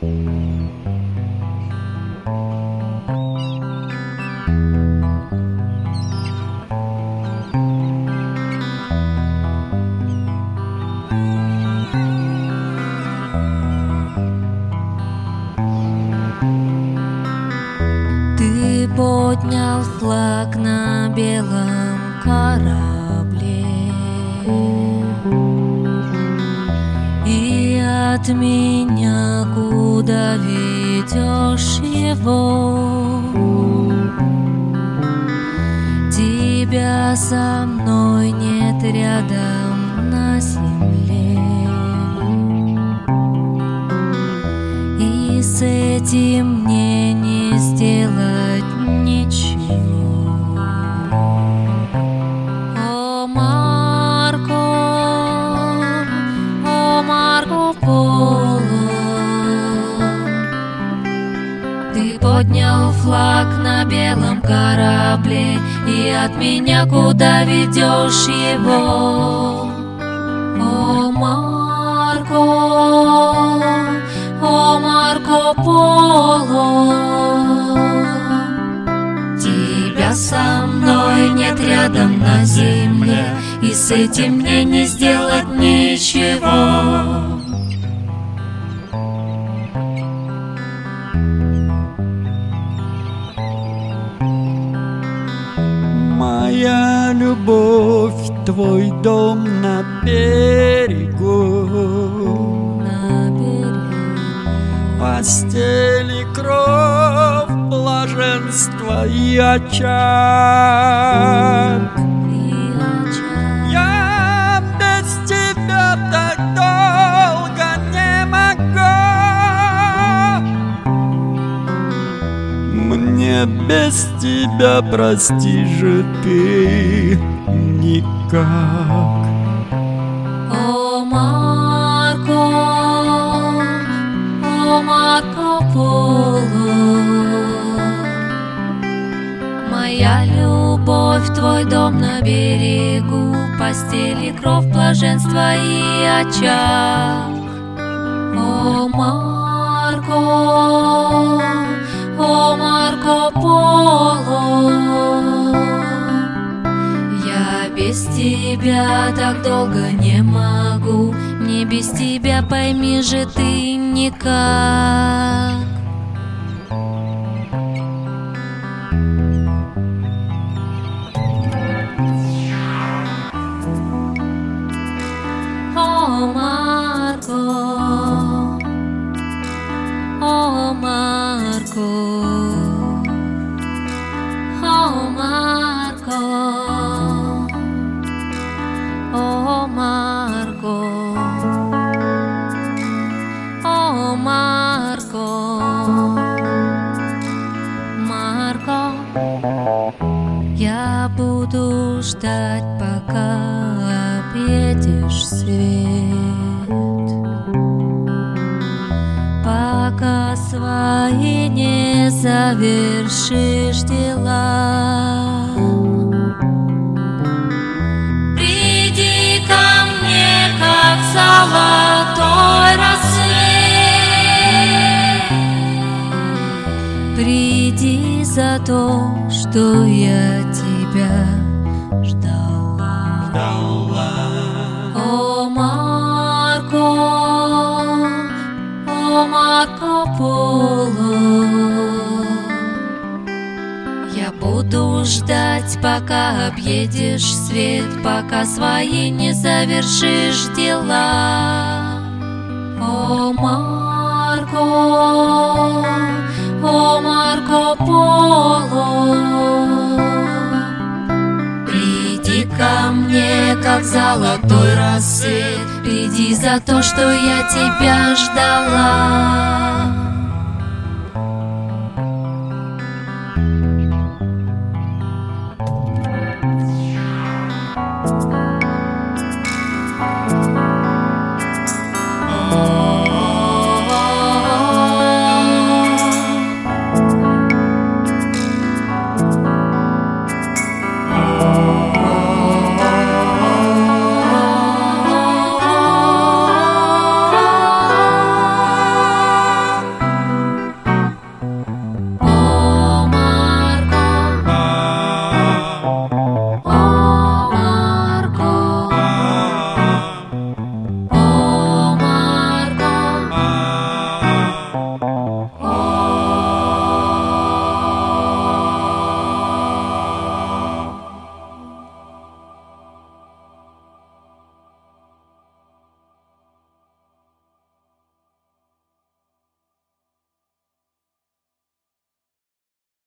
Ты поднял флаг на белом корабле, и от меня куда ведешь его? Тебя со мной нет рядом на земле, и с этим мне не сделать ничего. О, Марко Поло, ты поднял флаг на белом корабле, и от меня куда ведешь его? О, Марко Поло, тебя со мной нет рядом на земле, и с этим мне не сделать ничего. Моя любовь, твой дом на берегу, постель и кровь, блаженство и очаг. Я без тебя так долго не могу. Мне без тебя, прости же ты, никак. О, Марко Поло, моя любовь, твой дом на берегу, постель и кровь, блаженство и очаг. О, Марко Поло, я без тебя так долго не могу, мне без тебя, пойми же ты, никак. О, Марко, о, Марко, о, Марко, о, Марко, Марко, я буду ждать, пока объедешь свет, пока свои не завершишь дела. Приди ко мне, как золотой рассвет, приди за то, что я тебя ждала. О, Марко Поло, я буду ждать, пока объедешь свет, пока свои не завершишь дела. О, Марко Поло, приди ко мне, как золотой рассвет, приди за то, что я тебя ждала.